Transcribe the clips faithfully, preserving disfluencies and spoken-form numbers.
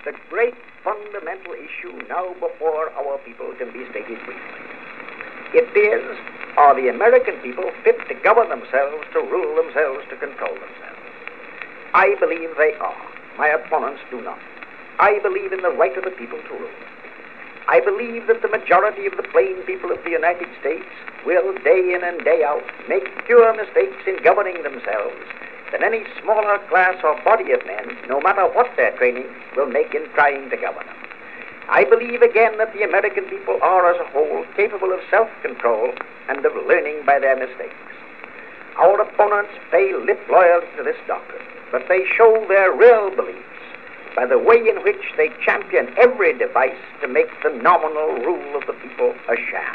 The great fundamental issue now before our people can be stated briefly. It is, are the American people fit to govern themselves, to rule themselves, to control themselves? I believe they are. My opponents do not. I believe in the right of the people to rule. I believe that the majority of the plain people of the United States will, day in and day out, make fewer mistakes in governing themselves than any smaller class or body of men, no matter what their training, will make in trying to govern them. I believe again that the American people are as a whole capable of self-control and of learning by their mistakes. Our opponents pay lip loyalty to this doctrine, but they show their real beliefs by the way in which they champion every device to make the nominal rule of the people a sham.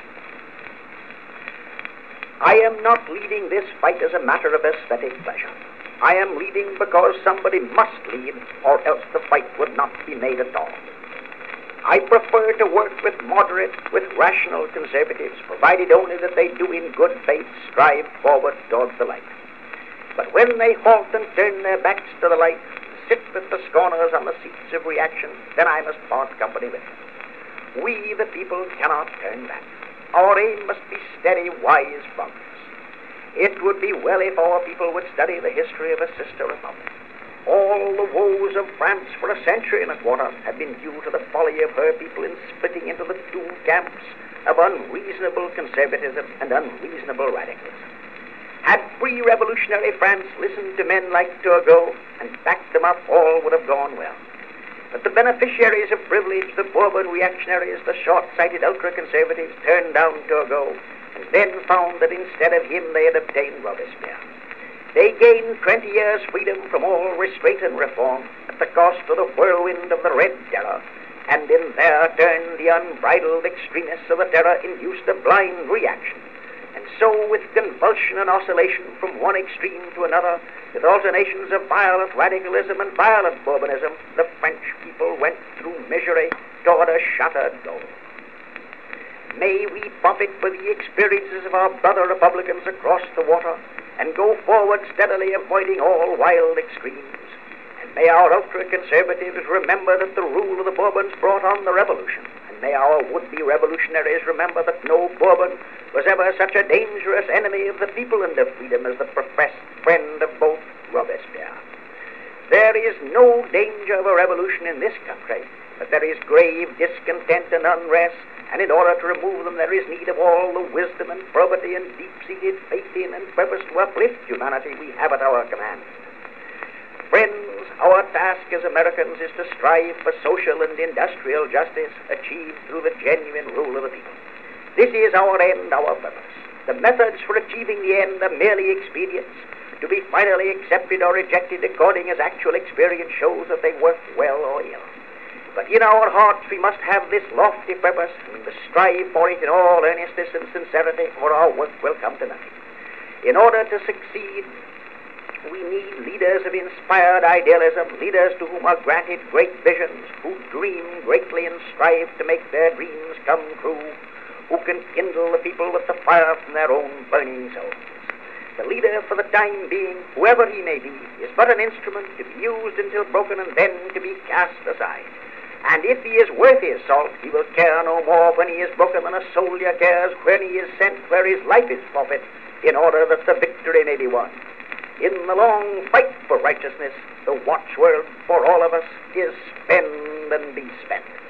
I am not leading this fight as a matter of aesthetic pleasure. I am leading because somebody must lead, or else the fight would not be made at all. I prefer to work with moderate, with rational conservatives, provided only that they do in good faith strive forward towards the light. But when they halt and turn their backs to the light, sit with the scorners on the seats of reaction, then I must part company with them. We, the people, cannot turn back. Our aim must be steady, wise progress. It would be well if our people would study the history of a sister republic. All the woes of France for a century and a quarter have been due to the folly of her people in splitting into the two camps of unreasonable conservatism and unreasonable radicalism. Had pre-revolutionary France listened to men like Turgot and backed them up, all would have gone well. But the beneficiaries of privilege, the Bourbon reactionaries, the short-sighted ultra-conservatives, turned down Turgot and then found that instead of him they had obtained Robespierre. They gained twenty years' freedom from all restraint and reform at the cost of the whirlwind of the Red Terror, and in their turn the unbridled extremists of the terror induced a blind reaction. And so, with convulsion and oscillation from one extreme to another, with alternations of violent radicalism and violent Bourbonism, the French people went through misery toward a shattered goal. May we profit by the experiences of our brother republicans across the water and go forward steadily, avoiding all wild extremes. And may our ultra-conservatives remember that the rule of the Bourbons brought on the revolution. And may our would-be revolutionaries remember that no Bourbon was ever such a dangerous enemy of the people and of freedom as the professed friend of both Robespierre. There is no danger of a revolution in this country, but there is grave discontent and unrest, and in order to remove them there is need of all the wisdom and probity and deep-seated faith in and purpose to uplift humanity we have at our command. Friends, our task as Americans is to strive for social and industrial justice achieved through the genuine rule of the people. This is our end, our purpose. The methods for achieving the end are merely expedients, to be finally accepted or rejected according as actual experience shows that they work well or ill. But in our hearts we must have this lofty purpose, and we must strive for it in all earnestness and sincerity, or our work will come to nothing. In order to succeed, we need leaders of inspired idealism, leaders to whom are granted great visions, who dream greatly and strive to make their dreams come true, who can kindle the people with the fire from their own burning souls. The leader, for the time being, whoever he may be, is but an instrument to be used until broken and then to be cast aside. And if he is worth his salt, he will care no more when he is broken than a soldier cares when he is sent where his life is forfeit, in order that the victory may be won. In the long fight for righteousness, the watchword for all of us is spend and be spent.